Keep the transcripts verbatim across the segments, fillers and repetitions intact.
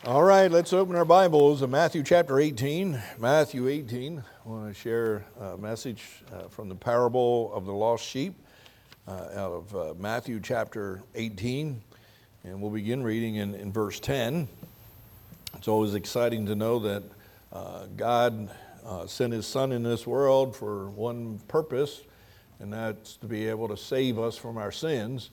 All right, let's open our Bibles to Matthew chapter eighteen. Matthew eighteen. I want to share a message uh, from the parable of the lost sheep uh, out of uh, Matthew chapter eighteen. And we'll begin reading in, in verse ten. It's always exciting to know that uh, God uh, sent His Son in this world for one purpose, and that's to be able to save us from our sins.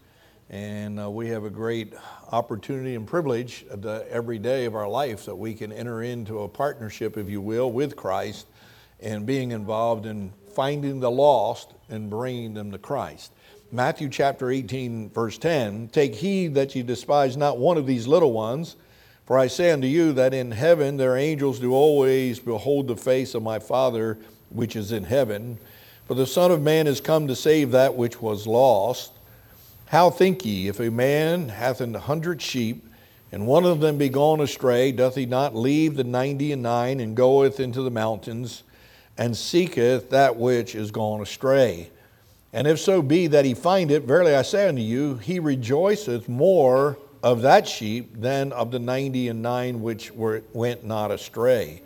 And uh, we have a great opportunity and privilege the, every day of our life that we can enter into a partnership, if you will, with Christ and being involved in finding the lost and bringing them to Christ. Matthew chapter eighteen, verse ten, "Take heed that ye despise not one of these little ones, for I say unto you that in heaven their angels do always behold the face of my Father which is in heaven. For the Son of Man is come to save that which was lost. How think ye, if a man hath an hundred sheep, and one of them be gone astray, doth he not leave the ninety and nine, and goeth into the mountains, and seeketh that which is gone astray? And if so be that he find it, verily I say unto you, he rejoiceth more of that sheep than of the ninety and nine which were, went not astray.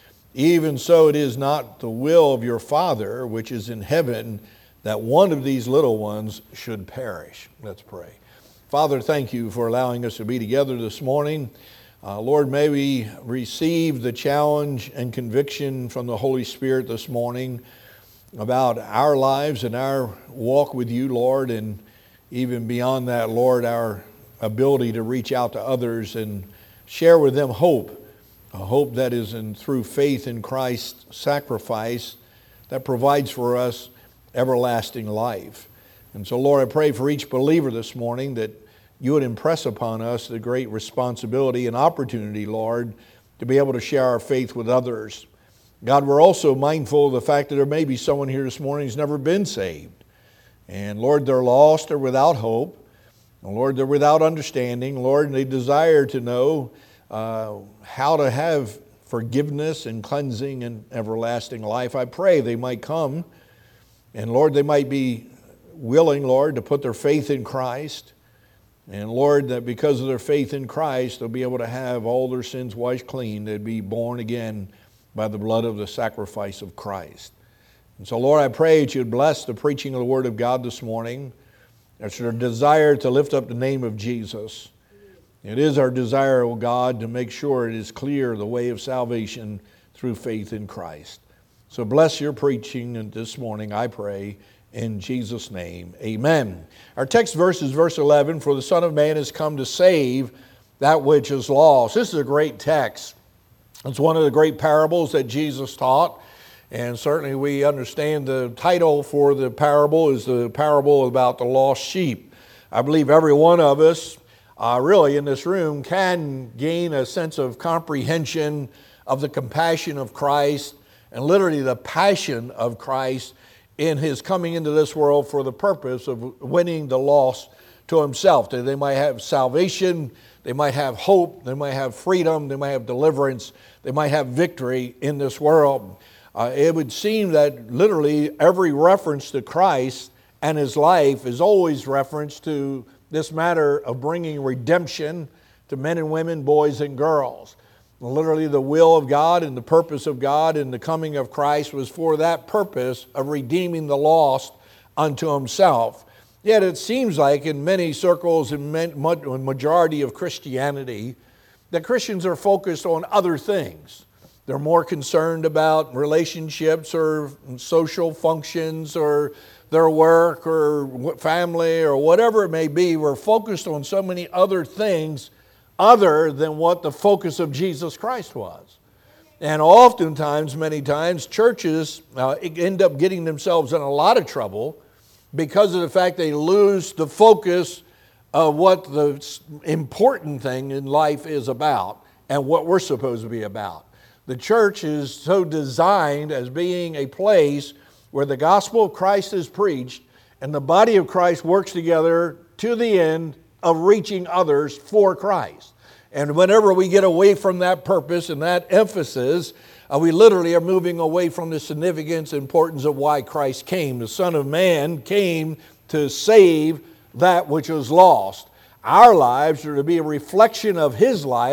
Even so it is not the will of your Father which is in heaven, that one of these little ones should perish." Let's pray. Father, thank you for allowing us to be together this morning. Uh, Lord, may we receive the challenge and conviction from the Holy Spirit this morning about our lives and our walk with you, Lord, and even beyond that, Lord, our ability to reach out to others and share with them hope, a hope that is in through faith in Christ's sacrifice that provides for us everlasting life. And so, Lord, I pray for each believer this morning that you would impress upon us the great responsibility and opportunity, Lord, to be able to share our faith with others. God, we're also mindful of the fact that there may be someone here this morning who's never been saved. And Lord, they're lost or without hope. And Lord, they're without understanding. Lord, and they desire to know uh, how to have forgiveness and cleansing and everlasting life. I pray they might come. And Lord, they might be willing, Lord, to put their faith in Christ. And Lord, that because of their faith in Christ, they'll be able to have all their sins washed clean. They'd be born again by the blood of the sacrifice of Christ. And so, Lord, I pray that you'd bless the preaching of the Word of God this morning. It's our desire to lift up the name of Jesus. It is our desire, O God, to make sure it is clear the way of salvation through faith in Christ. So bless your preaching this morning, I pray, in Jesus' name. Amen. Our text verse is verse eleven, "For the Son of Man has come to save that which is lost." This is a great text. It's one of the great parables that Jesus taught. And certainly we understand the title for the parable is the parable about the lost sheep. I believe every one of us uh, really in this room can gain a sense of comprehension of the compassion of Christ and literally the passion of Christ in His coming into this world for the purpose of winning the lost to Himself. That they might have salvation, they might have hope, they might have freedom, they might have deliverance, they might have victory in this world. Uh, it would seem that literally every reference to Christ and His life is always reference to this matter of bringing redemption to men and women, boys and girls. Literally the will of God and the purpose of God in the coming of Christ was for that purpose of redeeming the lost unto Himself. Yet it seems like in many circles and majority of Christianity that Christians are focused on other things. They're more concerned about relationships or social functions or their work or family or whatever it may be. We're focused on so many other things other than what the focus of Jesus Christ was. And oftentimes, many times, churches uh, end up getting themselves in a lot of trouble because of the fact they lose the focus of what the important thing in life is about and what we're supposed to be about. The church is so designed as being a place where the gospel of Christ is preached and the body of Christ works together to the end of reaching others for Christ. And whenever we get away from that purpose and that emphasis, uh, we literally are moving away from the significance and importance of why Christ came. The Son of Man came to save that which was lost. Our lives are to be a reflection of His life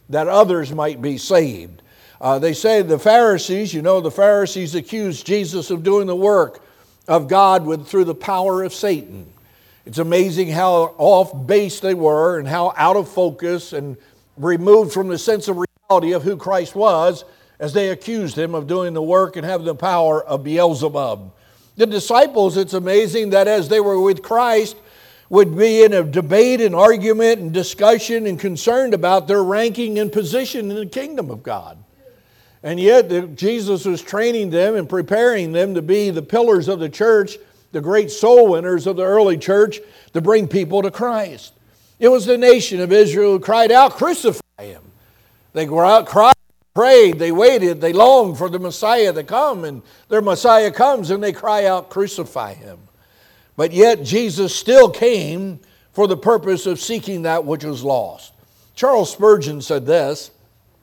that others might be saved. Uh, they say the Pharisees, you know, the Pharisees accused Jesus of doing the work of God with, through the power of Satan. It's amazing how off base they were and how out of focus and removed from the sense of reality of who Christ was as they accused him of doing the work and having the power of Beelzebub. The disciples, it's amazing that as they were with Christ, would be in a debate and argument and discussion and concerned about their ranking and position in the kingdom of God. And yet Jesus was training them and preparing them to be the pillars of the church, the great soul winners of the early church, to bring people to Christ. It was the nation of Israel who cried out, "Crucify him." They cried, prayed, they waited, they longed for the Messiah to come, and their Messiah comes and they cry out, "Crucify him." But yet Jesus still came for the purpose of seeking that which was lost. Charles Spurgeon said this: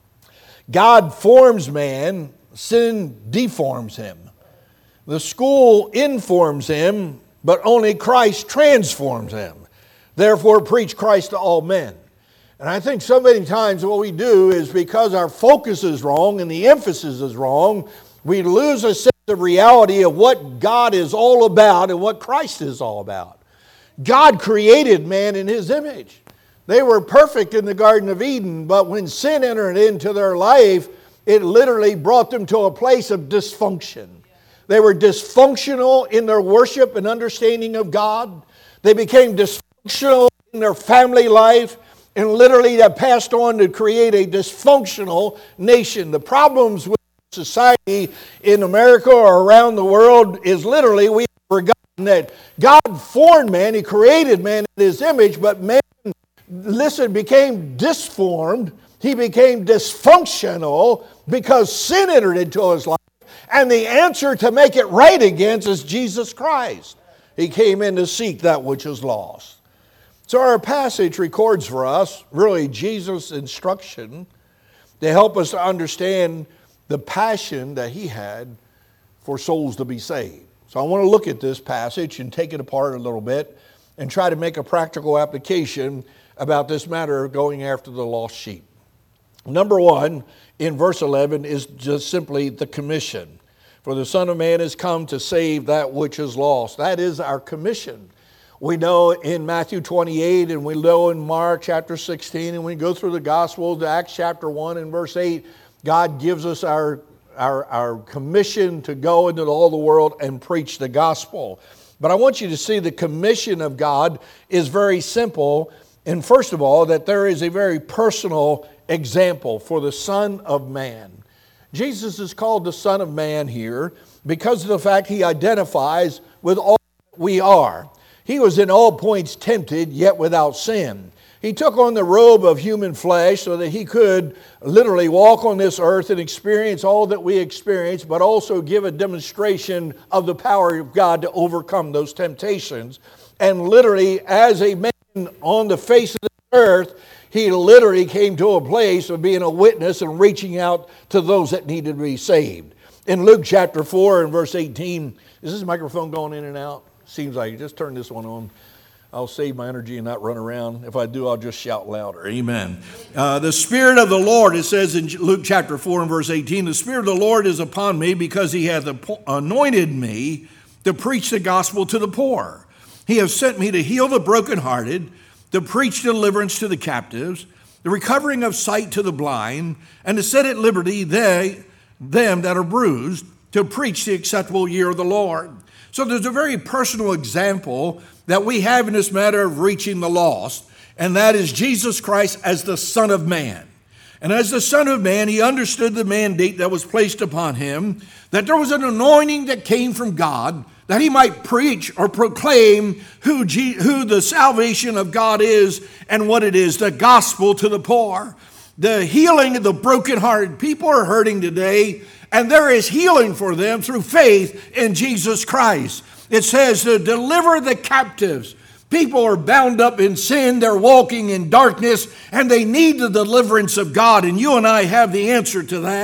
God forms man, sin deforms him. The school informs him, but only Christ transforms him. Therefore, preach Christ to all men. And I think so many times what we do is because our focus is wrong and the emphasis is wrong, we lose a sense of reality of what God is all about and what Christ is all about. God created man in his image. They were perfect in the Garden of Eden, but when sin entered into their life, it literally brought them to a place of dysfunction. They were dysfunctional in their worship and understanding of God. They became dysfunctional in their family life, and literally that passed on to create a dysfunctional nation. The problems with society in America or around the world is literally we have forgotten that God formed man, He created man in His image, but man, listen, became disformed. He became dysfunctional because sin entered into his life. And the answer to make it right again is Jesus Christ. He came in to seek that which is lost. So our passage records for us really Jesus' instruction to help us to understand the passion that he had for souls to be saved. So I want to look at this passage and take it apart a little bit and try to make a practical application about this matter of going after the lost sheep. Number one, in verse eleven, is just simply the commission. For the Son of Man has come to save that which is lost. That is our commission. We know in Matthew twenty-eight, and we know in Mark chapter sixteen, and we go through the Gospels, Acts chapter one and verse eight, God gives us our, our, our commission to go into all the world and preach the gospel. But I want you to see the commission of God is very simple. And first of all, that there is a very personal example for the Son of Man. Jesus is called the Son of Man here because of the fact he identifies with all that we are. He was in all points tempted, yet without sin. He took on the robe of human flesh so that he could literally walk on this earth and experience all that we experience, but also give a demonstration of the power of God to overcome those temptations. And literally, as a man on the face of the earth, he literally came to a place of being a witness and reaching out to those that needed to be saved. In Luke chapter four and verse eighteen, is this microphone going in and out? Seems like it. Just turn this one on. I'll save my energy and not run around. If I do, I'll just shout louder. Amen. Uh, the Spirit of the Lord, it says in Luke chapter four and verse eighteen, the Spirit of the Lord is upon me because he hath anointed me to preach the gospel to the poor. He has sent me to heal the brokenhearted, to preach deliverance to the captives, the recovering of sight to the blind, and to set at liberty they, them that are bruised, to preach the acceptable year of the Lord. So there's a very personal example that we have in this matter of reaching the lost, and that is Jesus Christ as the Son of Man. And as the Son of Man, he understood the mandate that was placed upon him, that there was an anointing that came from God, that he might preach or proclaim who, G- who the salvation of God is and what it is, the gospel to the poor, the healing of the brokenhearted. People are hurting today, and there is healing for them through faith in Jesus Christ. It says to deliver the captives. People are bound up in sin, they're walking in darkness, and they need the deliverance of God, and you and I have the answer to that.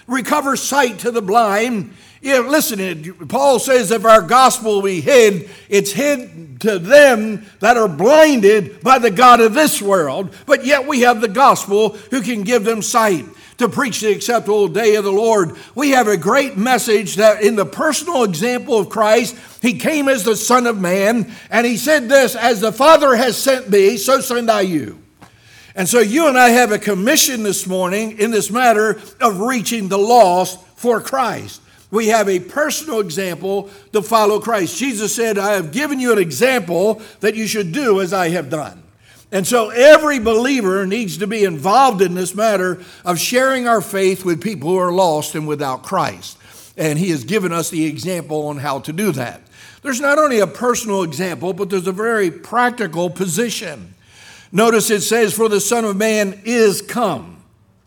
recover sight to the blind. Yeah, listen, Paul says if our gospel be hid, it's hid to them that are blinded by the God of this world. But yet we have the gospel who can give them sight to preach the acceptable day of the Lord. We have a great message that in the personal example of Christ, he came as the Son of Man, and he said this, as the Father has sent me, so send I you. And so you and I have a commission this morning in this matter of reaching the lost for Christ. We have a personal example to follow Christ. Jesus said, I have given you an example that you should do as I have done. And so every believer needs to be involved in this matter of sharing our faith with people who are lost and without Christ. And he has given us the example on how to do that. There's not only a personal example, but there's a very practical position. Notice it says, for the Son of Man is come.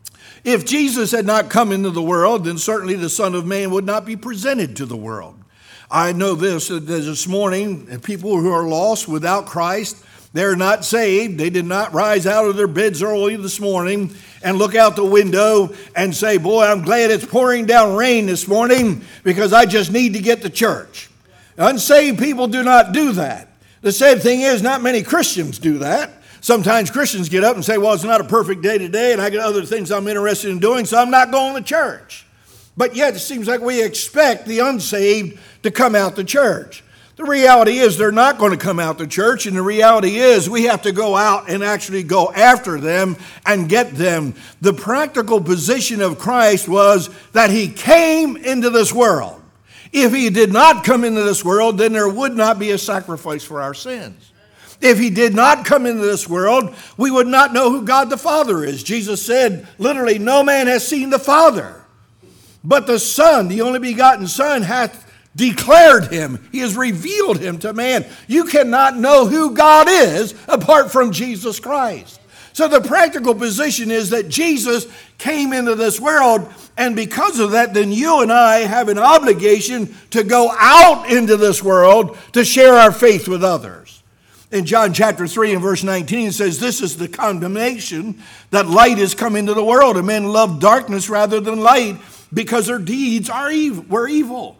If Jesus had not come into the world, then certainly the Son of Man would not be presented to the world. I know this, that this morning, people who are lost without Christ, they're not saved. They did not rise out of their beds early this morning and look out the window and say, boy, I'm glad it's pouring down rain this morning because I just need to get to church. Unsaved people do not do that. The sad thing is, not many Christians do that. Sometimes Christians get up and say, well, it's not a perfect day today, and I got other things I'm interested in doing, so I'm not going to church. But yet it seems like we expect the unsaved to come out to church. The reality is they're not going to come out to church, and the reality is we have to go out and actually go after them and get them. The practical position of Christ was that he came into this world. If he did not come into this world, then there would not be a sacrifice for our sins. If he did not come into this world, we would not know who God the Father is. Jesus said, literally, no man has seen the Father, but the Son, the only begotten Son, hath declared him. He has revealed him to man. You cannot know who God is apart from Jesus Christ. So the practical position is that Jesus came into this world, and because of that, then you and I have an obligation to go out into this world to share our faith with others. In John chapter three and verse nineteen, it says, this is the condemnation, that light is come into the world, and men love darkness rather than light because their deeds are evil, were evil.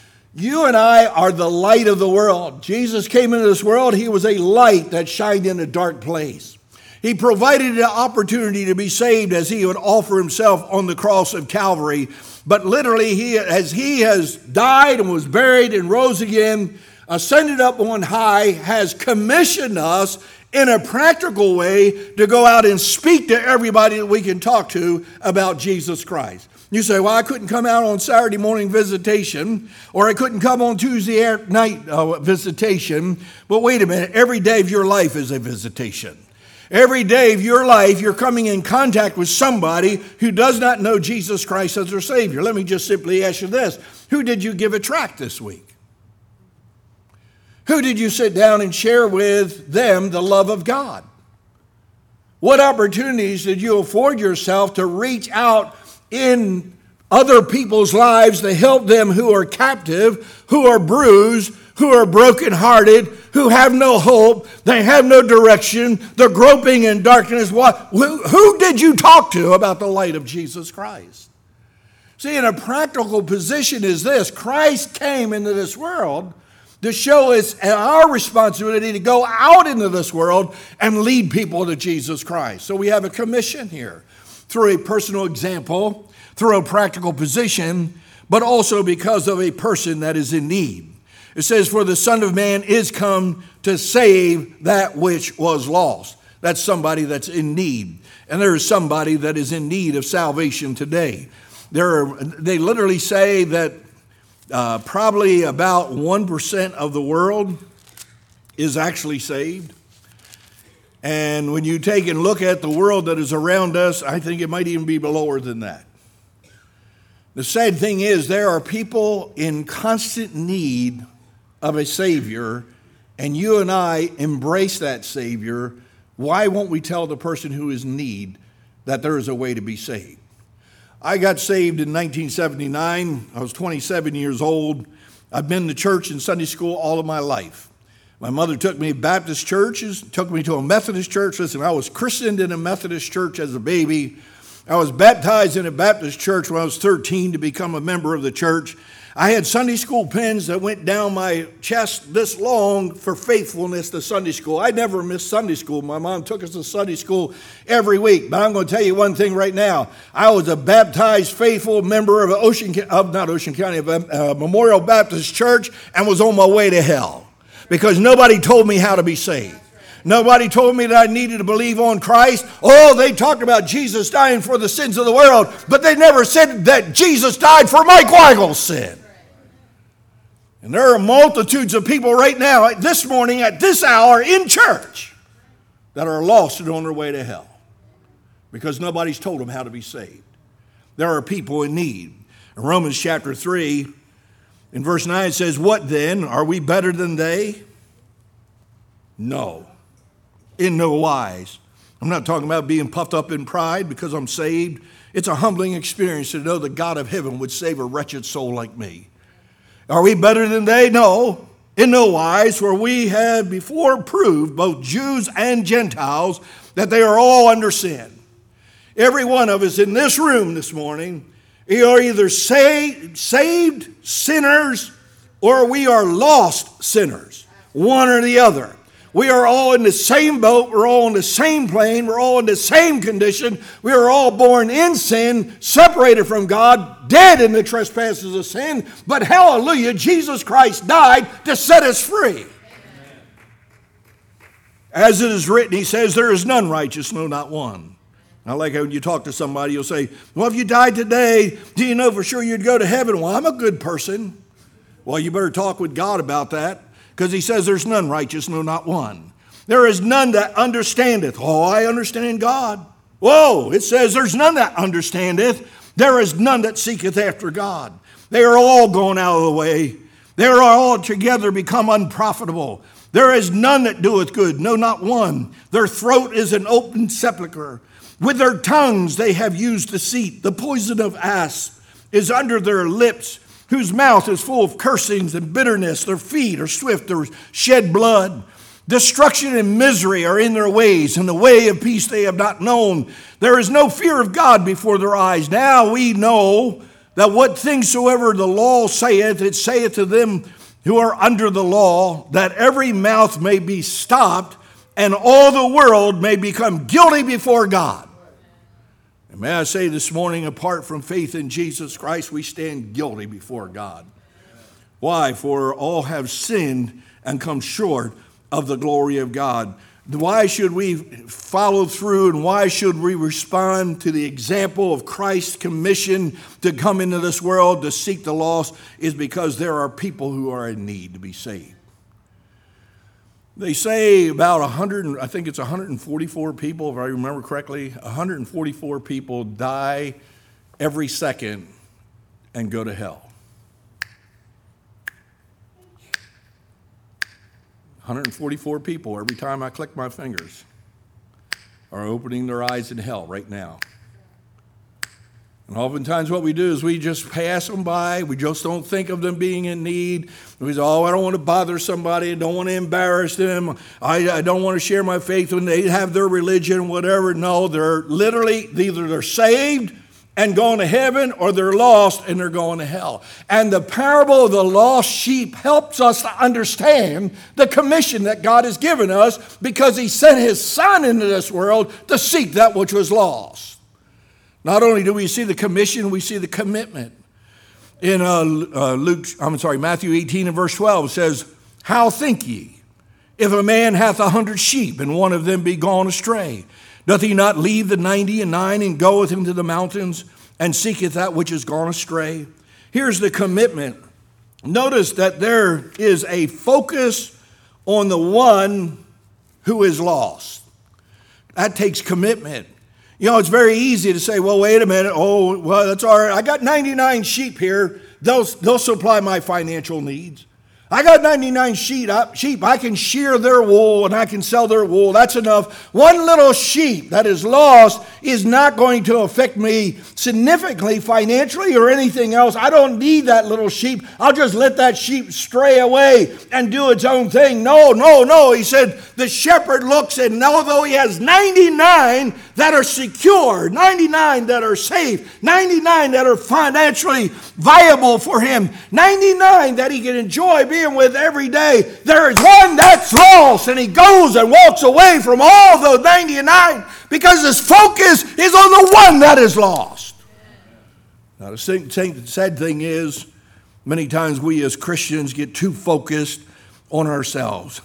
You and I are the light of the world. Jesus came into this world. He was a light that shined in a dark place. He provided an opportunity to be saved as he would offer himself on the cross of Calvary. But literally, he, as he has died and was buried and rose again, ascended up on high, has commissioned us in a practical way to go out and speak to everybody that we can talk to about Jesus Christ. You say, well, I couldn't come out on Saturday morning visitation, or I couldn't come on Tuesday night uh, visitation. But wait a minute, every day of your life is a visitation. Every day of your life, you're coming in contact with somebody who does not know Jesus Christ as their Savior. Let me just simply ask you this. Who did you give a tract this week? Who did you sit down and share with them the love of God? What opportunities did you afford yourself to reach out in other people's lives to help them who are captive, who are bruised, who are brokenhearted, who have no hope, they have no direction, they're groping in darkness? What, who, who did you talk to about the light of Jesus Christ? See, in a practical position is this: Christ came into this world to show us our responsibility to go out into this world and lead people to Jesus Christ. So we have a commission here through a personal example, through a practical position, but also because of a person that is in need. It says, for the Son of Man is come to save that which was lost. That's somebody that's in need. And there is somebody that is in need of salvation today. There are, they literally say that uh, probably about one percent of the world is actually saved. And when you take and look at the world that is around us, I think it might even be lower than that. The sad thing is there are people in constant need of a Savior, and you and I embrace that Savior. Why won't we tell the person who is in need that there is a way to be saved? I got saved in nineteen seventy-nine. I was twenty-seven years old. I've been to church and Sunday school all of my life. My mother took me to Baptist churches, took me to a Methodist church. Listen, I was christened in a Methodist church as a baby. I was baptized in a Baptist church when I was thirteen to become a member of the church. I had Sunday school pins that went down my chest this long for faithfulness to Sunday school. I never missed Sunday school. My mom took us to Sunday school every week. But I'm going to tell you one thing right now. I was a baptized, faithful member of Ocean, of not Ocean County, of uh, Memorial Baptist Church, and was on my way to hell because nobody told me how to be saved. Nobody told me that I needed to believe on Christ. Oh, they talked about Jesus dying for the sins of the world, but they never said that Jesus died for Mike Weigel's sin. And there are multitudes of people right now, this morning, at this hour, in church, that are lost and on their way to hell because nobody's told them how to be saved. There are people in need. In Romans chapter three, in verse nine, it says, "What then? Are we better than they? No, in no wise." I'm not talking about being puffed up in pride because I'm saved. It's a humbling experience to know the God of heaven would save a wretched soul like me. Are we better than they? No, in no wise, for we have before proved, both Jews and Gentiles, that they are all under sin. Every one of us in this room this morning, we are either saved, saved sinners or we are lost sinners, one or the other. We are all in the same boat. We're all on the same plane. We're all in the same condition. We are all born in sin, separated from God, dead in the trespasses of sin. But hallelujah, Jesus Christ died to set us free. As it is written, he says, there is none righteous, no, not one. I like how when you talk to somebody, you'll say, well, if you died today, do you know for sure you'd go to heaven? Well, I'm a good person. Well, you better talk with God about that. Because he says there's none righteous, no, not one. There is none that understandeth. Oh, I understand God. Whoa, it says there's none that understandeth. There is none that seeketh after God. They are all gone out of the way. They are all together become unprofitable. There is none that doeth good, no, not one. Their throat is an open sepulchre. With their tongues they have used deceit. The poison of asps is under their lips, whose mouth is full of cursings and bitterness. Their feet are swift to shed blood. Destruction and misery are in their ways, and the way of peace they have not known. There is no fear of God before their eyes. Now we know that what things soever the law saith, it saith to them who are under the law, that every mouth may be stopped, and all the world may become guilty before God. And may I say this morning, apart from faith in Jesus Christ, we stand guilty before God. Why? For all have sinned and come short of the glory of God. Why should we follow through and why should we respond to the example of Christ's commission to come into this world to seek the lost? Is because there are people who are in need to be saved. They say about one hundred, I think it's one hundred forty-four people, if I remember correctly, one hundred forty-four people die every second and go to hell. one hundred forty-four people, every time I click my fingers, are opening their eyes in hell right now. And oftentimes what we do is we just pass them by. We just don't think of them being in need. We say, oh, I don't want to bother somebody. I don't want to embarrass them. I, I don't want to share my faith when they have their religion, whatever. No, they're literally, either they're saved and going to heaven, or they're lost and they're going to hell. And the parable of the lost sheep helps us to understand the commission that God has given us, because he sent his son into this world to seek that which was lost. Not only do we see the commission, we see the commitment. In uh, uh, Luke, I'm sorry, Matthew eighteen and verse twelve says, how think ye, if a man hath a hundred sheep, and one of them be gone astray? Doth he not leave the ninety and nine and goeth into the mountains and seeketh that which is gone astray? Here's the commitment. Notice that there is a focus on the one who is lost. That takes commitment. You know, it's very easy to say, well, wait a minute. Oh, well, that's all right. I got ninety-nine sheep here. They'll, they'll supply my financial needs. I got ninety-nine sheep. Sheep. I can shear their wool and I can sell their wool. That's enough. One little sheep that is lost is not going to affect me significantly financially or anything else. I don't need that little sheep. I'll just let that sheep stray away and do its own thing. No, no, no. He said the shepherd looks, and although he has ninety-nine that are secure, ninety-nine that are safe, ninety-nine that are financially viable for him, ninety-nine that he can enjoy being with every day, there is one that's lost, and he goes and walks away from all those ninety-nine because his focus is on the one that is lost. Now, the sad thing is, many times we as Christians get too focused on ourselves.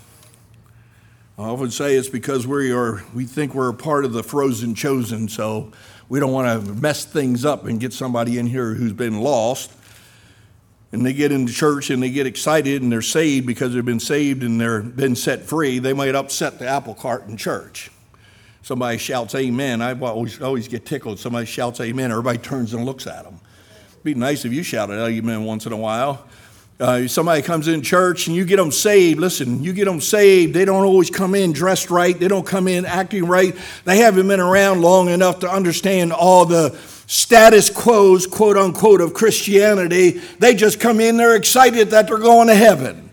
I often say it's because we are we think we're a part of the frozen chosen, so we don't want to mess things up and get somebody in here who's been lost. And they get into church and they get excited and they're saved because they've been saved and they've been set free. They might upset the apple cart in church. Somebody shouts amen. I always, always get tickled. Somebody shouts amen. Everybody turns and looks at them. It'd be nice if you shouted amen once in a while. Uh, somebody comes in church and you get them saved. Listen, you get them saved. They don't always come in dressed right. They don't come in acting right. They haven't been around long enough to understand all the status quos, quote unquote, of Christianity. They just come in, they're excited that they're going to heaven.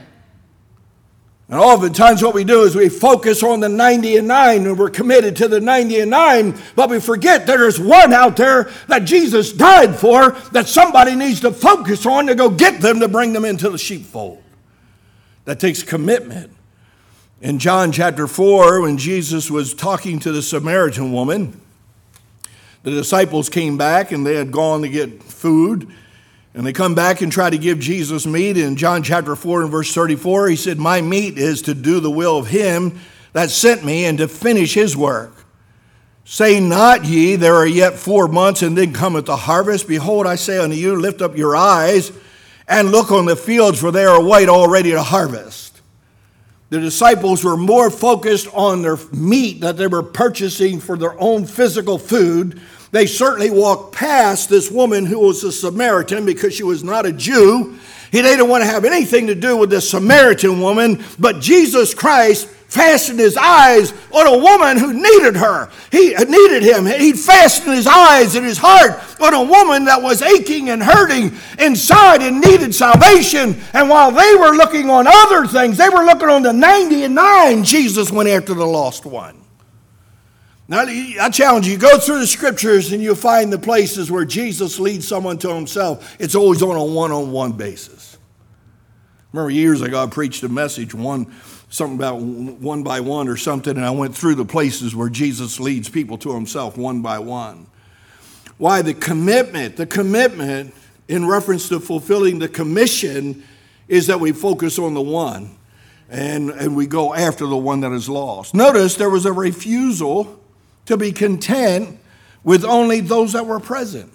And oftentimes what we do is we focus on the ninety and nine, and we're committed to the ninety and nine, but we forget there's one out there that Jesus died for that somebody needs to focus on to go get them to bring them into the sheepfold. That takes commitment. In John chapter four, when Jesus was talking to the Samaritan woman, the disciples came back and they had gone to get food. And they come back and try to give Jesus meat. In John chapter four and verse thirty-four, he said, my meat is to do the will of him that sent me and to finish his work. Say not ye, there are yet four months and then cometh the harvest. Behold, I say unto you, lift up your eyes and look on the fields, for they are white already to harvest. The disciples were more focused on their meat that they were purchasing for their own physical food. They certainly walked past this woman who was a Samaritan because she was not a Jew. He didn't want to have anything to do with this Samaritan woman, but Jesus Christ fastened his eyes on a woman who needed her. He needed him. He fastened his eyes and his heart on a woman that was aching and hurting inside and needed salvation. And while they were looking on other things, they were looking on the ninety and nine, Jesus went after the lost one. Now, I challenge you, go through the scriptures and you'll find the places where Jesus leads someone to himself. It's always on a one-on-one basis. Remember years ago, I preached a message, one something about one by one or something, and I went through the places where Jesus leads people to himself one by one. Why? The commitment, the commitment in reference to fulfilling the commission is that we focus on the one and, and we go after the one that is lost. Notice there was a refusal to be content with only those that were present.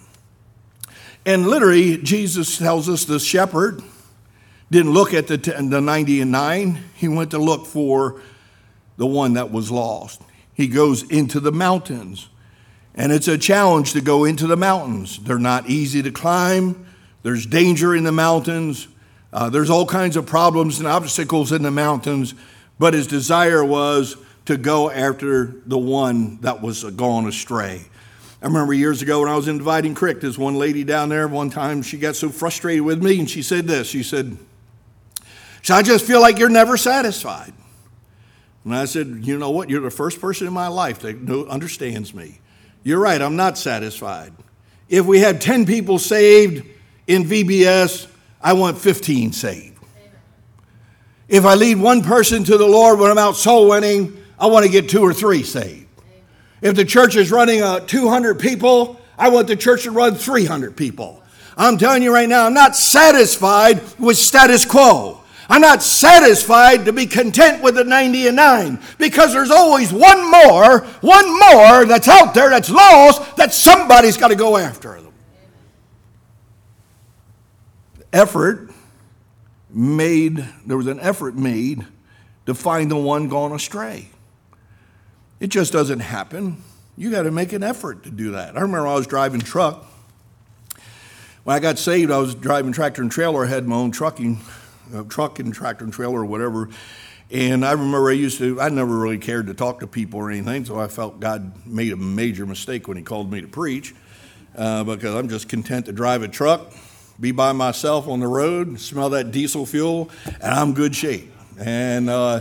And literally, Jesus tells us the shepherd didn't look at the, the ninety and nine. He went to look for the one that was lost. He goes into the mountains. And it's a challenge to go into the mountains. They're not easy to climb. There's danger in the mountains. Uh, there's all kinds of problems and obstacles in the mountains. But his desire was to go after the one that was gone astray. I remember years ago when I was in Dividing Creek, there's one lady down there, one time she got so frustrated with me, and she said this, she said, I just feel like you're never satisfied. And I said, you know what, you're the first person in my life that understands me. You're right, I'm not satisfied. If we had ten people saved in V B S, I want fifteen saved. If I lead one person to the Lord when I'm out soul winning, I want to get two or three saved. If the church is running uh, two hundred people, I want the church to run three hundred people. I'm telling you right now, I'm not satisfied with status quo. I'm not satisfied to be content with the ninety and nine because there's always one more, one more that's out there that's lost that somebody's got to go after them. Effort made, there was an effort made to find the one gone astray. It just doesn't happen. You got to make an effort to do that. I remember I was driving truck. When I got saved, I was driving tractor and trailer. I had my own trucking a truck and tractor and trailer or whatever. And I remember I used to, I never really cared to talk to people or anything, so I felt God made a major mistake when he called me to preach, uh, because I'm just content to drive a truck, be by myself on the road, smell that diesel fuel, and I'm good shape. And uh,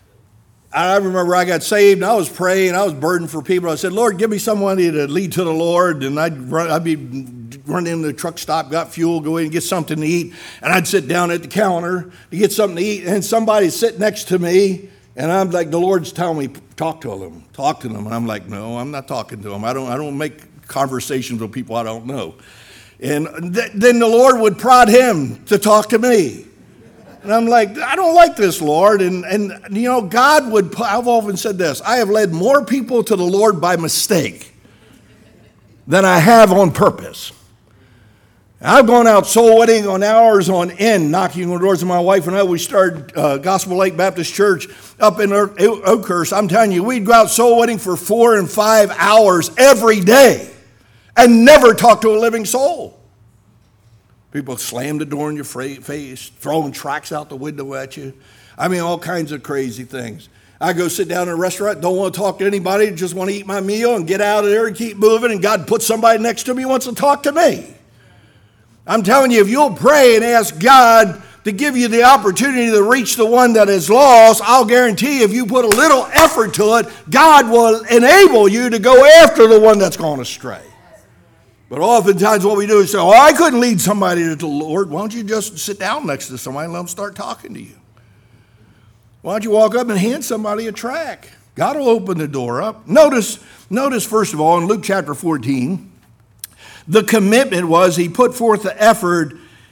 I remember I got saved, and I was praying, I was burdened for people. I said, Lord, give me somebody to lead to the Lord, and I'd, run, I'd be run into the truck stop, got fuel, go in and get something to eat, and I'd sit down at the counter to get something to eat, and somebody'd sit next to me, and I'm like, the Lord's telling me, talk to them, talk to them, and I'm like, no, I'm not talking to them. I don't, I don't make conversations with people I don't know. And th- then the Lord would prod him to talk to me. And I'm like, I don't like this, Lord. And, and you know, God would, I've often said this, I have led more people to the Lord by mistake than I have on purpose. I've gone out soul winning on hours on end, knocking on doors. And my wife and I, we started uh, Gospel Lake Baptist Church up in Oakhurst. I'm telling you, we'd go out soul winning for four and five hours every day and never talk to a living soul. People slam the door in your face, throwing tracts out the window at you. I mean, all kinds of crazy things. I go sit down in a restaurant, don't want to talk to anybody, just want to eat my meal and get out of there and keep moving. And God puts somebody next to me who wants to talk to me. I'm telling you, if you'll pray and ask God to give you the opportunity to reach the one that is lost, I'll guarantee if you put a little effort to it, God will enable you to go after the one that's gone astray. But oftentimes what we do is say, oh, I couldn't lead somebody to the Lord. Why don't you just sit down next to somebody and let them start talking to you? Why don't you walk up and hand somebody a tract? God will open the door up. Notice, notice first of all, in Luke chapter fourteen, the commitment was he put forth the effort.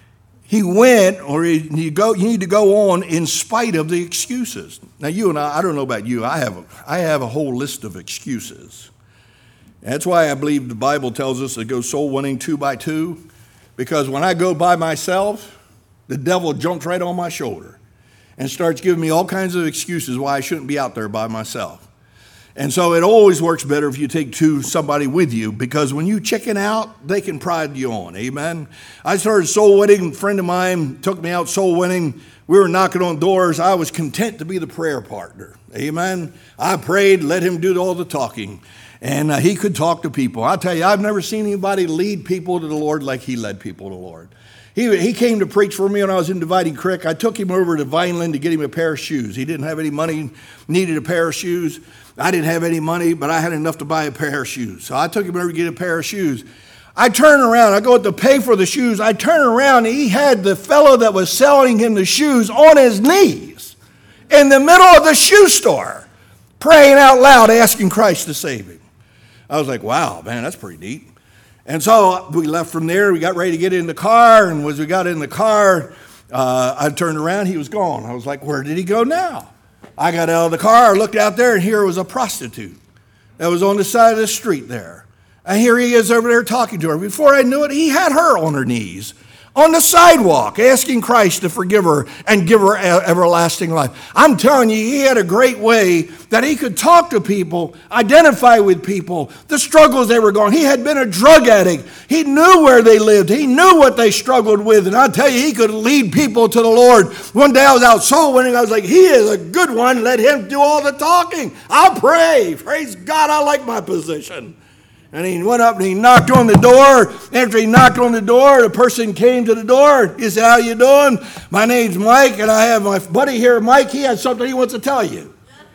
He went, or he, you, go, you need to go on in spite of the excuses. Now, you and I, I don't know about you, I have a, I have a whole list of excuses. That's why I believe the Bible tells us to go soul winning two by two, because when I go by myself, the devil jumps right on my shoulder and starts giving me all kinds of excuses why I shouldn't be out there by myself. And so it always works better if you take two, somebody with you, because when you chicken out, they can prod you on, amen? I started soul winning, a friend of mine took me out soul winning. We were knocking on doors. I was content to be the prayer partner, amen? I prayed, let him do all the talking, and uh, he could talk to people. I'll tell you, I've never seen anybody lead people to the Lord like he led people to the Lord. He, he came to preach for me when I was in Dividing Creek. I took him over to Vineland to get him a pair of shoes. He didn't have any money, needed a pair of shoes. I didn't have any money, but I had enough to buy a pair of shoes. So I took him over to get a pair of shoes. I turn around, I go to pay for the shoes. I turn around, and he had the fellow that was selling him the shoes on his knees in the middle of the shoe store, praying out loud, asking Christ to save him. I was like, wow, man, that's pretty neat. And so we left from there. We got ready to get in the car, and as we got in the car, uh, I turned around. He was gone. I was like, where did he go now? I got out of the car, I looked out there, and here was a prostitute that was on the side of the street there. And here he is over there talking to her. Before I knew it, he had her on her knees on the sidewalk, asking Christ to forgive her and give her everlasting life. I'm telling you, he had a great way that he could talk to people, identify with people, the struggles they were going. He had been a drug addict. He knew where they lived. He knew what they struggled with. And I tell you, he could lead people to the Lord. One day I was out soul winning. I was like, he is a good one. Let him do all the talking. I'll pray. Praise God, I like my position. And he went up and he knocked on the door. After he knocked on the door, the person came to the door. He said, how you doing? My name's Mike, and I have my buddy here, Mike. He has something he wants to tell you.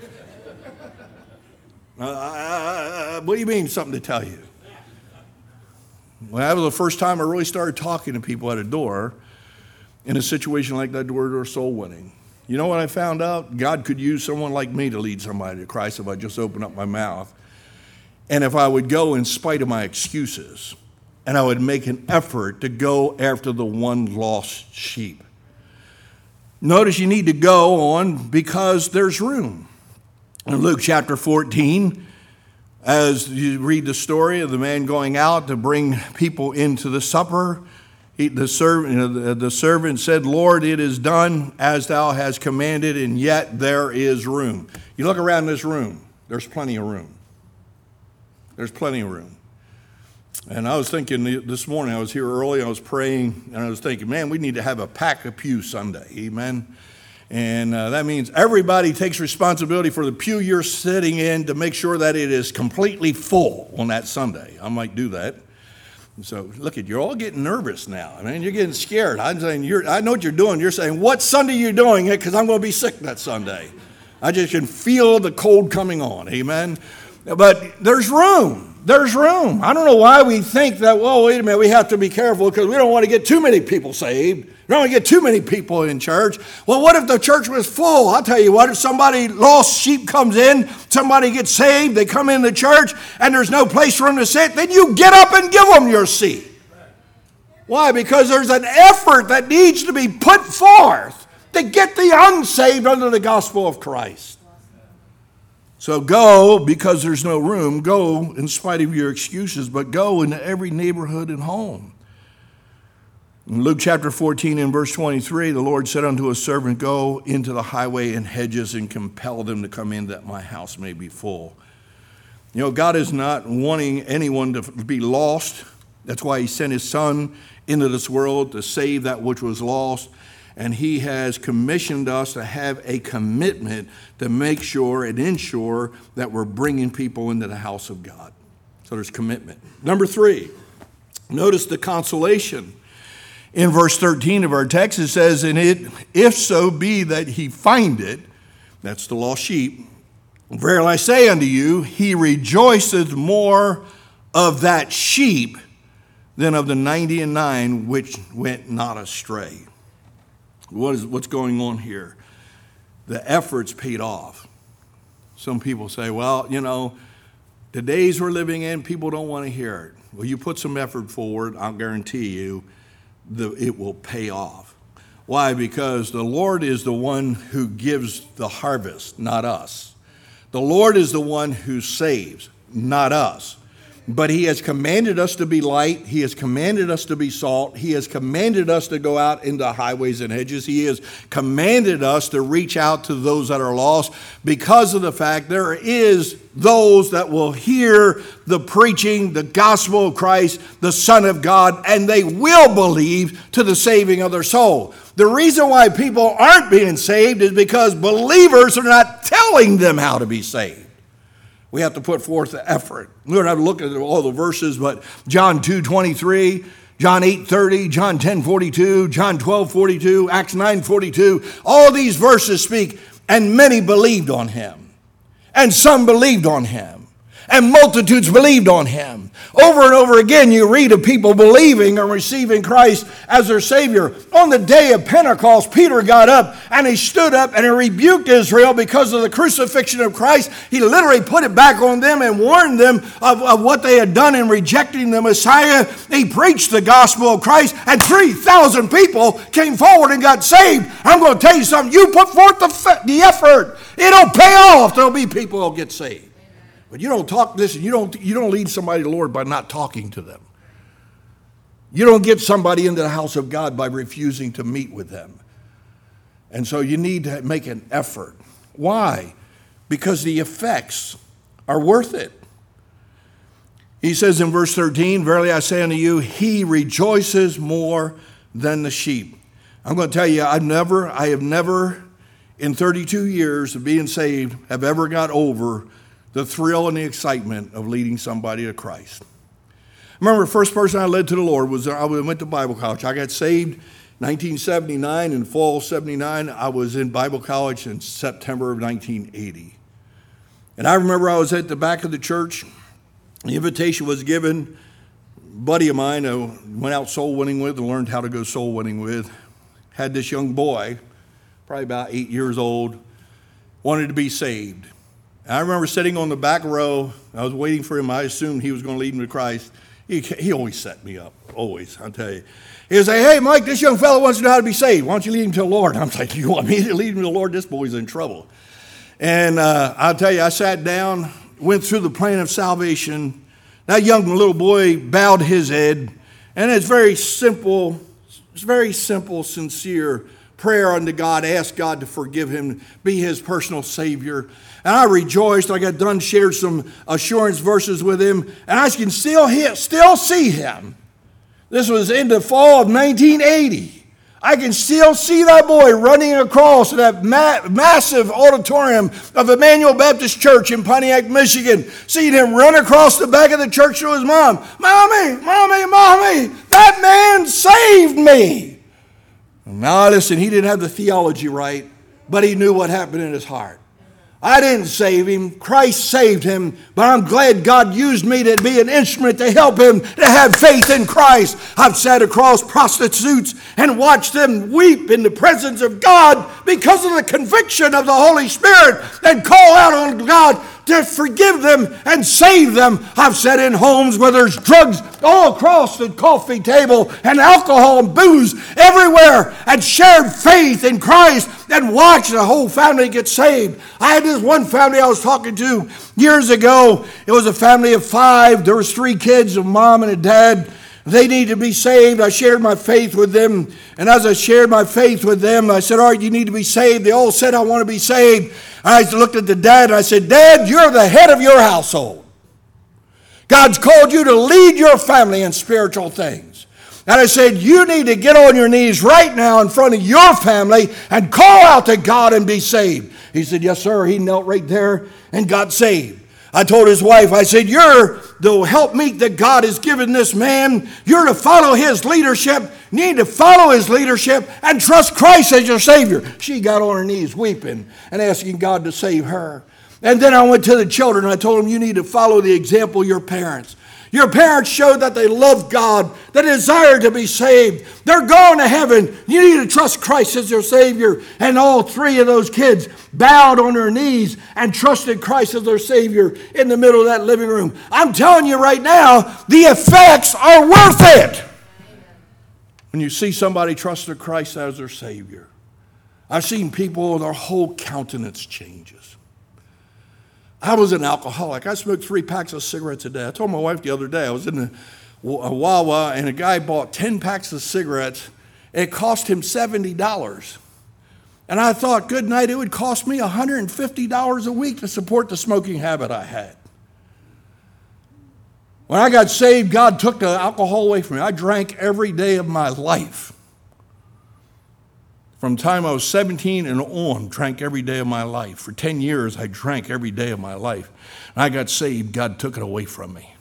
uh, uh, what do you mean, something to tell you? Well, that was the first time I really started talking to people at a door in a situation like that where they're soul winning. You know what I found out? God could use someone like me to lead somebody to Christ if I just open up my mouth. And if I would go in spite of my excuses, and I would make an effort to go after the one lost sheep. Notice you need to go on because there's room. In Luke chapter fourteen, as you read the story of the man going out to bring people into the supper, he, the, servant, you know, the, the servant said, Lord, it is done as thou hast commanded, and yet there is room. You look around this room, there's plenty of room. There's plenty of room. And I was thinking this morning, I was here early, I was praying, and I was thinking, man, we need to have a pack a pew Sunday, amen? And uh, that means everybody takes responsibility for the pew you're sitting in to make sure that it is completely full on that Sunday. I might do that. So look at, you're all getting nervous now. I mean, you're getting scared. I'm saying, you're, I know what you're doing. You're saying, what Sunday are you doing it? Because I'm going to be sick that Sunday. I just can feel the cold coming on, amen? But there's room. There's room. I don't know why we think that, well, wait a minute, we have to be careful because we don't want to get too many people saved. We don't want to get too many people in church. Well, what if the church was full? I'll tell you what, if somebody, lost sheep comes in, somebody gets saved, they come in the church, and there's no place for them to sit, then you get up and give them your seat. Why? Because there's an effort that needs to be put forth to get the unsaved under the gospel of Christ. So go, because there's no room, go in spite of your excuses, but go into every neighborhood and home. In Luke chapter fourteen and verse twenty-three, the Lord said unto his servant, go into the highway and hedges and compel them to come in that my house may be full. You know, God is not wanting anyone to be lost. That's why he sent his son into this world to save that which was lost. And he has commissioned us to have a commitment to make sure and ensure that we're bringing people into the house of God. So there's commitment. Number three, notice the consolation. In verse thirteen of our text, it says, and it, if so be that he find it, that's the lost sheep, verily I say unto you, he rejoiceth more of that sheep than of the ninety and nine which went not astray. What is, what's going on here? The effort's paid off. Some people say, well, you know, the days we're living in, people don't want to hear it. Well, you put some effort forward, I'll guarantee you, the, it will pay off. Why? Because the Lord is the one who gives the harvest, not us. The Lord is the one who saves, not us. But he has commanded us to be light. He has commanded us to be salt. He has commanded us to go out into highways and hedges. He has commanded us to reach out to those that are lost because of the fact there is those that will hear the preaching, the gospel of Christ, the Son of God, and they will believe to the saving of their soul. The reason why people aren't being saved is because believers are not telling them how to be saved. We have to put forth the effort. We don't have to look at all the verses, but John two twenty-three, John eight thirty, John ten forty-two, John twelve forty-two, Acts nine forty-two, all these verses speak, and many believed on him. And some believed on him. And multitudes believed on him. Over and over again, you read of people believing and receiving Christ as their Savior. On the day of Pentecost, Peter got up and he stood up and he rebuked Israel because of the crucifixion of Christ. He literally put it back on them and warned them of, of what they had done in rejecting the Messiah. He preached the gospel of Christ and three thousand people came forward and got saved. I'm going to tell you something. You put forth the, the effort. It'll pay off. There'll be people who'll get saved. But you don't talk, listen, you don't, you don't lead somebody to the Lord by not talking to them. You don't get somebody into the house of God by refusing to meet with them. And so you need to make an effort. Why? Because the effects are worth it. He says in verse thirteen, verily I say unto you, he rejoices more than the sheep. I'm going to tell you, I've never, I have never, in thirty-two years of being saved, have ever got over the thrill and the excitement of leading somebody to Christ. I remember the first person I led to the Lord was I went to Bible college. I got saved nineteen seventy-nine. In fall seventy-nine, I was in Bible college in September of nineteen eighty. And I remember I was at the back of the church. The invitation was given. A buddy of mine I went out soul winning with and learned how to go soul winning with had this young boy, probably about eight years old, wanted to be saved. I remember sitting on the back row. I was waiting for him. I assumed he was going to lead him to Christ. He, he always set me up, always, I'll tell you. He would say, hey, Mike, this young fellow wants to know how to be saved. Why don't you lead him to the Lord? I'm like, you want me to lead him to the Lord? This boy's in trouble. And uh, I'll tell you, I sat down, went through the plan of salvation. That young little boy bowed his head. And it's very simple, it's very simple, sincere prayer unto God, asked God to forgive him, be his personal Savior. And I rejoiced. I got done, shared some assurance verses with him, and I can still, hear, still see him. This was in the fall of nineteen eighty. I can still see that boy running across that ma- massive auditorium of Emmanuel Baptist Church in Pontiac, Michigan. Seeing him run across the back of the church to his mom. Mommy, mommy, mommy, that man saved me. Now listen, he didn't have the theology right, but he knew what happened in his heart. I didn't save him. Christ saved him. But I'm glad God used me to be an instrument to help him to have faith in Christ. I've sat across prostitutes and watched them weep in the presence of God because of the conviction of the Holy Spirit and call out on God to forgive them and save them. I've sat in homes where there's drugs all across the coffee table and alcohol and booze everywhere and shared faith in Christ and watched the whole family get saved. I had this one family I was talking to years ago. It was a family of five. There was three kids, a mom and a dad. They need to be saved. I shared my faith with them. And as I shared my faith with them, I said, all right, you need to be saved. They all said, I want to be saved. I looked at the dad and I said, Dad, you're the head of your household. God's called you to lead your family in spiritual things. And I said, you need to get on your knees right now in front of your family and call out to God and be saved. He said, yes, sir. He knelt right there and got saved. I told his wife, I said, you're the helpmeet that God has given this man. You're to follow his leadership. You need to follow his leadership and trust Christ as your Savior. She got on her knees weeping and asking God to save her. And then I went to the children and I told them, you need to follow the example of your parents. Your parents showed that they loved God, they desired to be saved. They're going to heaven. You need to trust Christ as your Savior. And all three of those kids bowed on their knees and trusted Christ as their Savior in the middle of that living room. I'm telling you right now, the effects are worth it. When you see somebody trust their Christ as their Savior. I've seen people, their whole countenance changes. I was an alcoholic. I smoked three packs of cigarettes a day. I told my wife the other day, I was in a Wawa and a guy bought ten packs of cigarettes. It cost him seventy dollars. And I thought, good night, it would cost me one hundred fifty dollars a week to support the smoking habit I had. When I got saved, God took the alcohol away from me. I drank every day of my life. From the time I was seventeen and on, drank every day of my life. For ten years, I drank every day of my life. And I got saved, God took it away from me.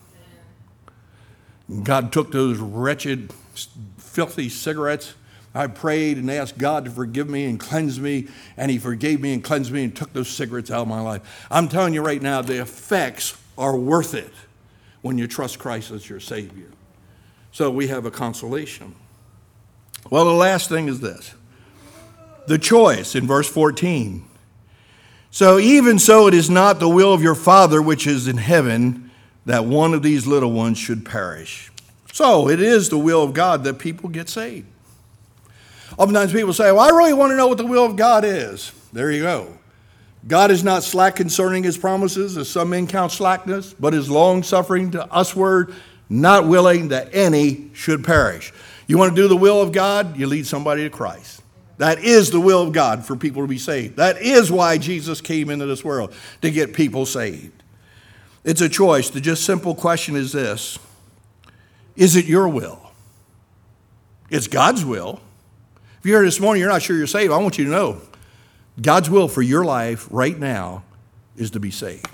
God took those wretched, filthy cigarettes. I prayed and asked God to forgive me and cleanse me, and he forgave me and cleansed me and took those cigarettes out of my life. I'm telling you right now, the effects are worth it when you trust Christ as your Savior. So we have a consolation. Well, the last thing is this. The choice in verse fourteen. So even so it is not the will of your Father which is in heaven that one of these little ones should perish. So it is the will of God that people get saved. Oftentimes people say, well, I really want to know what the will of God is. There you go. God is not slack concerning his promises, as some men count slackness, but is long-suffering to usward, not willing that any should perish. You want to do the will of God? You lead somebody to Christ. That is the will of God for people to be saved. That is why Jesus came into this world, to get people saved. It's a choice. The just simple question is this. Is it your will? It's God's will. If you're here this morning, you're not sure you're saved, I want you to know God's will for your life right now is to be saved.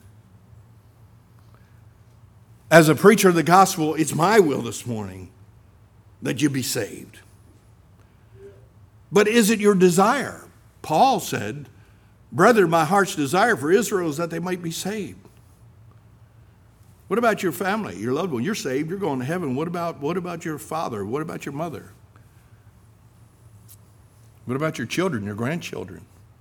As a preacher of the gospel, it's my will this morning that you be saved. But is it your desire? Paul said, brethren, my heart's desire for Israel is that they might be saved. What about your family, your loved one? You're saved, you're going to heaven. What about, what about your father? What about your mother? What about your children, your grandchildren?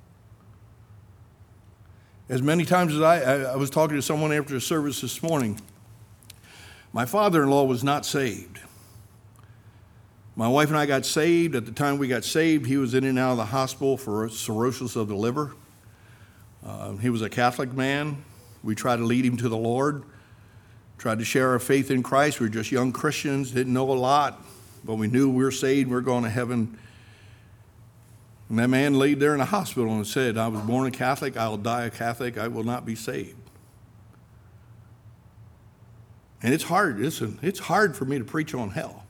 As many times as I, I, I was talking to someone after the service this morning, my father-in-law was not saved. My wife and I got saved. At the time we got saved, he was in and out of the hospital for cirrhosis of the liver. Uh, he was a Catholic man. We tried to lead him to the Lord, tried to share our faith in Christ. We were just young Christians, didn't know a lot, but we knew we were saved, we were going to heaven. And that man laid there in a hospital and said, I was born a Catholic, I will die a Catholic, I will not be saved. And it's hard, listen, it's hard for me to preach on hell.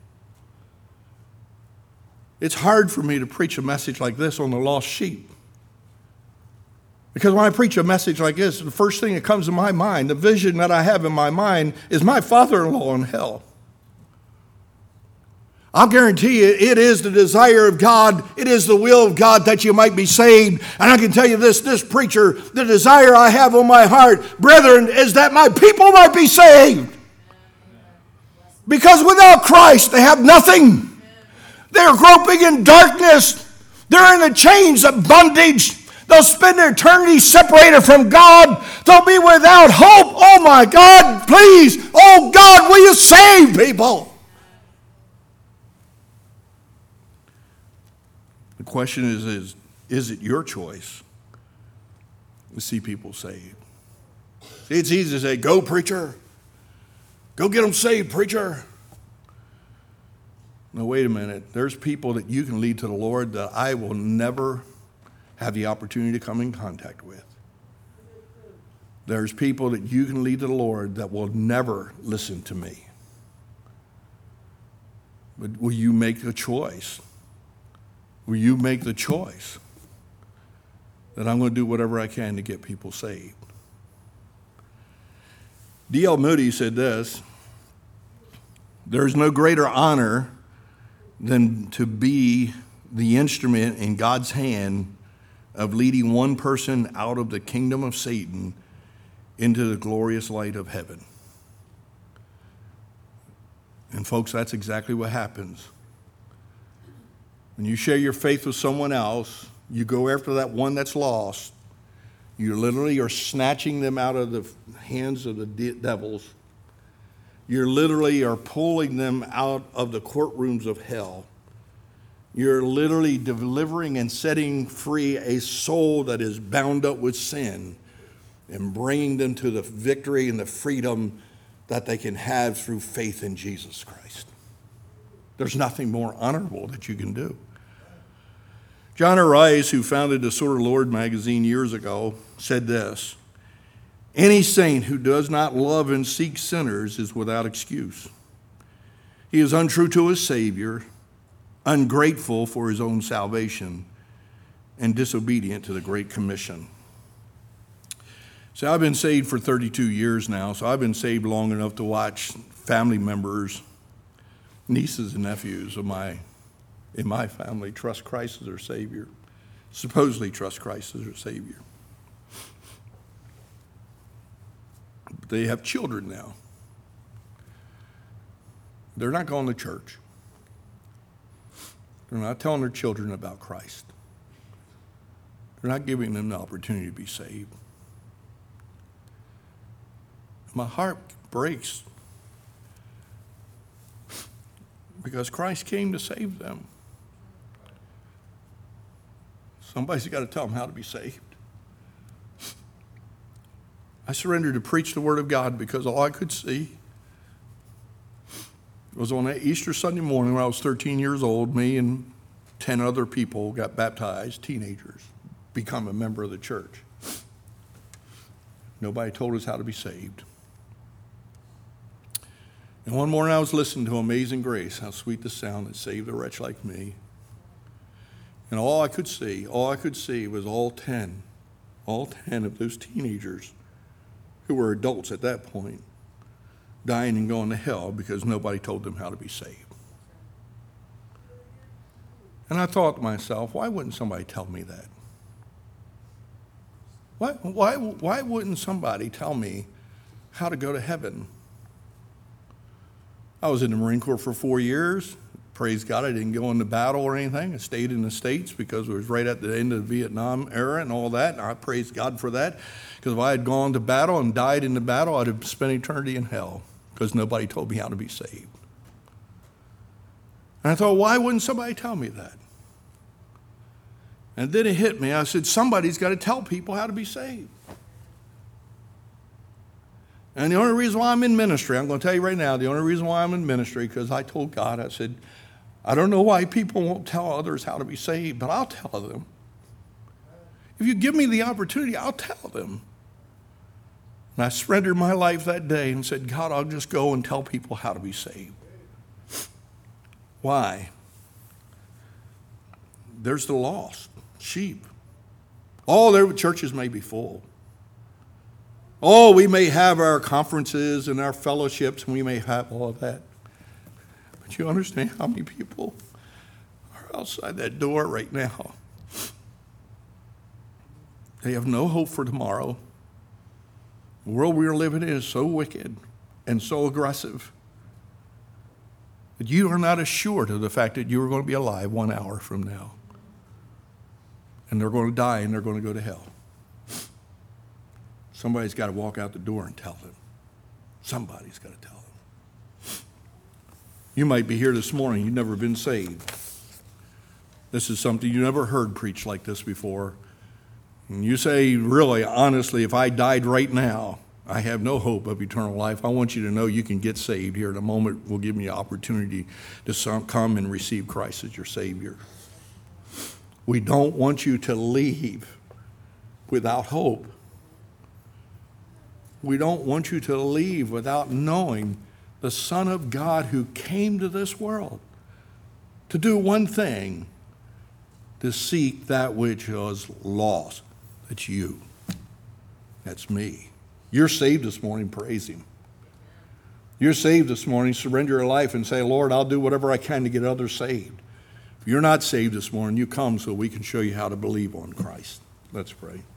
It's hard for me to preach a message like this on the lost sheep. Because when I preach a message like this, the first thing that comes to my mind, the vision that I have in my mind, is my father-in-law in hell. I'll guarantee you, it is the desire of God, it is the will of God that you might be saved. And I can tell you this, this preacher, the desire I have on my heart, brethren, is that my people might be saved. Because without Christ, they have nothing. They're groping in darkness. They're in the chains of bondage. They'll spend their eternity separated from God. They'll be without hope. Oh my God, please. Oh God, will you save people? The question is, is, is it your choice to see people saved? See, it's easy to say, go preacher. Go get them saved, preacher. No, wait a minute. There's people that you can lead to the Lord that I will never have the opportunity to come in contact with. There's people that you can lead to the Lord that will never listen to me. But will you make the choice? Will you make the choice that I'm going to do whatever I can to get people saved? D L Moody said this, there's no greater honor than to be the instrument in God's hand of leading one person out of the kingdom of Satan into the glorious light of heaven. And folks, that's exactly what happens. When you share your faith with someone else, you go after that one that's lost, you literally are snatching them out of the hands of the de- devils. You literally are pulling them out of the courtrooms of hell. You're literally delivering and setting free a soul that is bound up with sin and bringing them to the victory and the freedom that they can have through faith in Jesus Christ. There's nothing more honorable that you can do. John R. Rice, who founded the Sword of the Lord magazine years ago, said this, any saint who does not love and seek sinners is without excuse. He is untrue to his Savior, ungrateful for his own salvation, and disobedient to the Great Commission. So I've been saved for thirty-two years now, so I've been saved long enough to watch family members, nieces and nephews of my, in my family, trust Christ as their Savior, supposedly trust Christ as their Savior. But they have children now. They're not going to church. They're not telling their children about Christ. They're not giving them the opportunity to be saved. My heart breaks because Christ came to save them. Somebody's got to tell them how to be saved. I surrendered to preach the Word of God because all I could see was on that Easter Sunday morning when I was thirteen years old, me and ten other people got baptized, teenagers, become a member of the church. Nobody told us how to be saved. And one morning I was listening to Amazing Grace, how sweet the sound that saved a wretch like me. And all I could see, all I could see was all ten, all ten of those teenagers who were adults at that point, dying and going to hell because nobody told them how to be saved. And I thought to myself, why wouldn't somebody tell me that? Why, why, why wouldn't somebody tell me how to go to heaven? I was in the Marine Corps for four years. Praise God, I didn't go into battle or anything. I stayed in the States because it was right at the end of the Vietnam era and all that. And I praise God for that. Because if I had gone to battle and died in the battle, I'd have spent eternity in hell because nobody told me how to be saved. And I thought, why wouldn't somebody tell me that? And then it hit me. I said, somebody's got to tell people how to be saved. And the only reason why I'm in ministry, I'm going to tell you right now, the only reason why I'm in ministry, because I told God, I said, I don't know why people won't tell others how to be saved, but I'll tell them If you give me the opportunity, I'll tell them. And I surrendered my life that day and said, God, I'll just go and tell people how to be saved. Why? There's the lost sheep. All their churches may be full. Oh, we may have our conferences and our fellowships, and we may have all of that. But you understand how many people are outside that door right now? They have no hope for tomorrow. The world we are living in is so wicked and so aggressive that you are not assured of the fact that you are going to be alive one hour from now. And they're going to die and they're going to go to hell. Somebody's got to walk out the door and tell them. Somebody's got to tell them. You might be here this morning, you've never been saved. This is something you never heard preached like this before. And you say, really, honestly, if I died right now, I have no hope of eternal life. I want you to know you can get saved here in a moment. Will give me an opportunity to come and receive Christ as your Savior. We don't want you to leave without hope. We don't want you to leave without knowing the Son of God who came to this world to do one thing, to seek that which was lost. That's you. That's me. You're saved this morning, praise Him. You're saved this morning, surrender your life and say, Lord, I'll do whatever I can to get others saved. If you're not saved this morning, you come so we can show you how to believe on Christ. Let's pray.